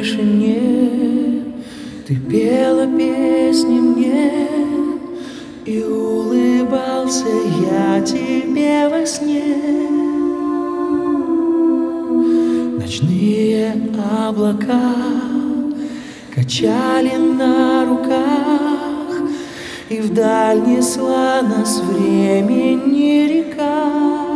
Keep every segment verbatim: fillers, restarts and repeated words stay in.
тишине ты пела песни мне, и улыбался я тебе во сне. Ночные облака качали на руках, и вдаль несла нас времени река.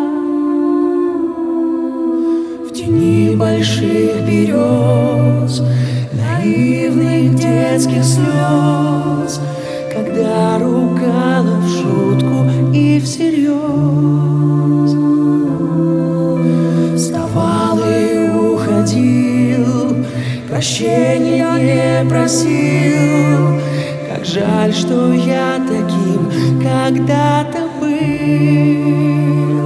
В тени больших берез, наивных детских слез, когда ругала в шутку и всерьез, вставал и уходил, прощения не просил. Как жаль, что я таким когда-то был.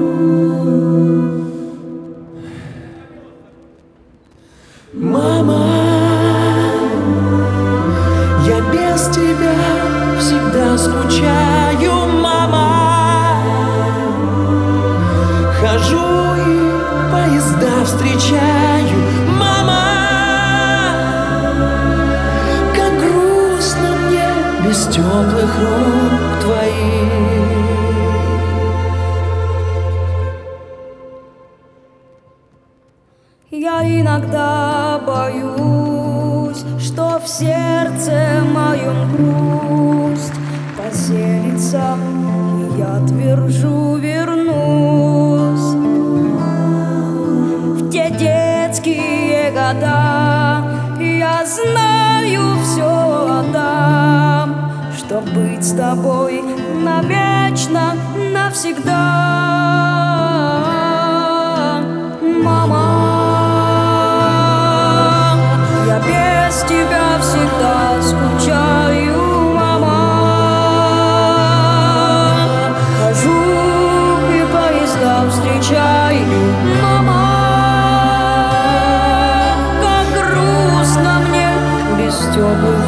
Мама, я без тебя всегда скучаю, мама. Хожу и поезда встречаю, мама. Как грустно мне без теплых рук твоих. Я иногда боюсь, что в сердце моем грусть поселится, и я твержу вернусь в те детские года. Я знаю, все отдам, чтоб быть с тобой навечно, навсегда. Мама, я без тебя всегда скучаю, мама. Хожу и поезда встречаю, мама. Как грустно мне без теплых